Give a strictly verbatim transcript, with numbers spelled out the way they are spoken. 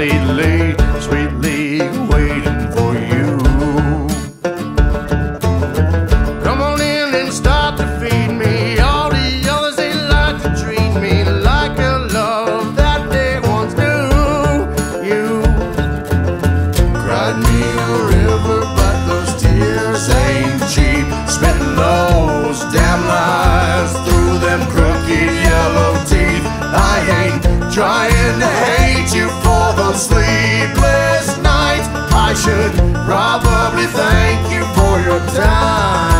sweetly, sweetly waiting for you. Come on in and start to feed me. All the others, they like to treat me like a love that they once knew. You cried me a river, but those tears ain't cheap. Spitting those damn lies through them crooked yellow teeth. I ain't trying to hate you for those sleepless nights. I should probably thank you for your time.